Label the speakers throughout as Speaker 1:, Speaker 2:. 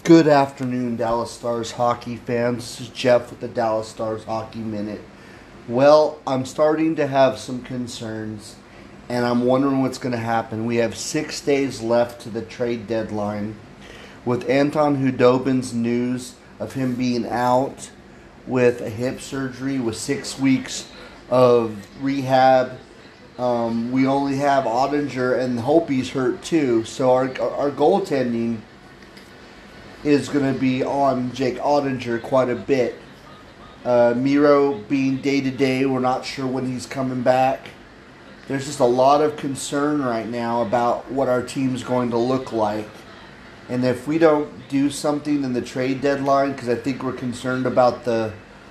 Speaker 1: Good afternoon, Dallas Stars hockey fans. This is Jeff with the Dallas Stars Hockey Minute. Well, I'm starting to have some concerns, and I'm wondering what's going to happen. We have 6 days left to the trade deadline. With Anton Khudobin's news of him being out with a hip surgery with 6 weeks of rehab, we only have Oettinger, and Holtby's hurt too. So our goaltending is going to be on Jake Oettinger quite a bit. Miro being day-to-day, we're not sure when he's coming back. There's just a lot of concern right now about what our team's going to look like. And if we don't do something in the trade deadline, because I think we're concerned about the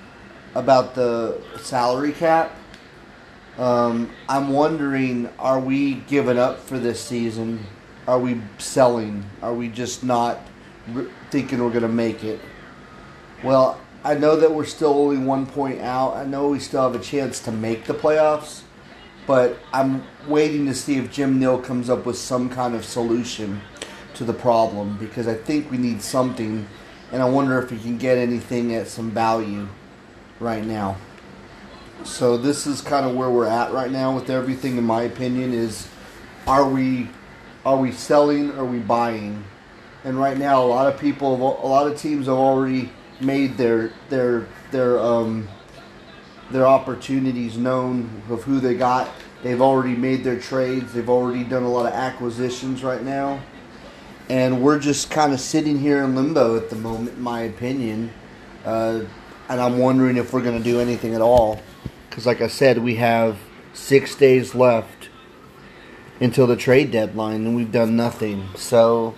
Speaker 1: salary cap, I'm wondering, are we giving up for this season? Are we selling? Are we just not thinking we're going to make it? Well, I know that we're still only 1 point out. I know we still have a chance to make the playoffs, but I'm waiting to see if Jim Nill comes up with some kind of solution to the problem, because I think we need something, and I wonder if we can get anything at some value right now. So this is kind of where we're at right now with everything, in my opinion, is are we selling or are we buying? And right now, a lot of teams have already made their opportunities known of who they got. They've already made their trades. They've already done a lot of acquisitions right now. And we're just kind of sitting here in limbo at the moment, in my opinion. And I'm wondering if we're going to do anything at all. Because like I said, we have 6 days left until the trade deadline, and we've done nothing. So,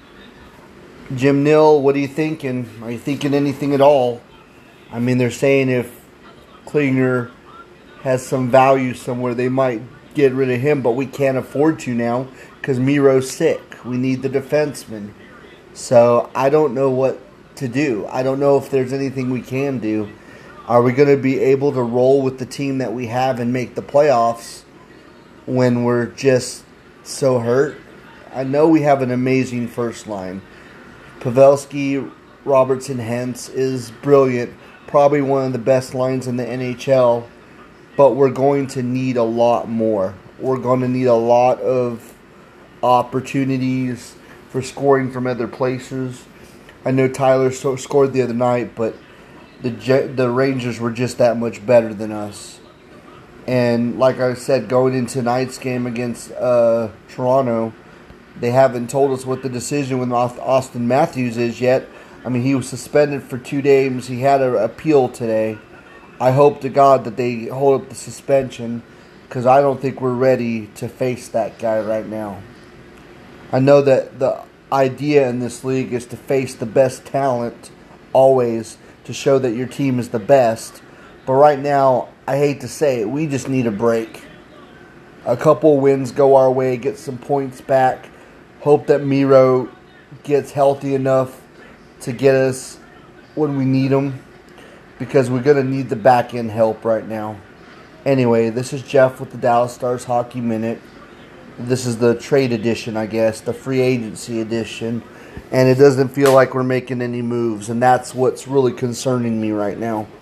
Speaker 1: Jim Nill, what are you thinking? Are you thinking anything at all? I mean, they're saying if Klinger has some value somewhere, they might get rid of him, but we can't afford to now because Miro's sick. We need the defenseman. So I don't know what to do. I don't know if there's anything we can do. Are we going to be able to roll with the team that we have and make the playoffs when we're just so hurt? I know we have an amazing first line. Pavelski, Robertson, Hintz is brilliant. Probably one of the best lines in the NHL. But we're going to need a lot more. We're going to need a lot of opportunities for scoring from other places. I know Tyler scored the other night, but the Rangers were just that much better than us. And like I said, going into tonight's game against Toronto, they haven't told us what the decision with Auston Matthews is yet. I mean, he was suspended for 2 games. He had an appeal today. I hope to God that they hold up the suspension, because I don't think we're ready to face that guy right now. I know that the idea in this league is to face the best talent always, to show that your team is the best. But right now, I hate to say it, we just need a break. A couple wins go our way, get some points back. Hope that Miro gets healthy enough to get us when we need him, because we're going to need the back end help right now. Anyway, this is Jeff with the Dallas Stars Hockey Minute. This is the trade edition, I guess, the free agency edition. And it doesn't feel like we're making any moves, and that's what's really concerning me right now.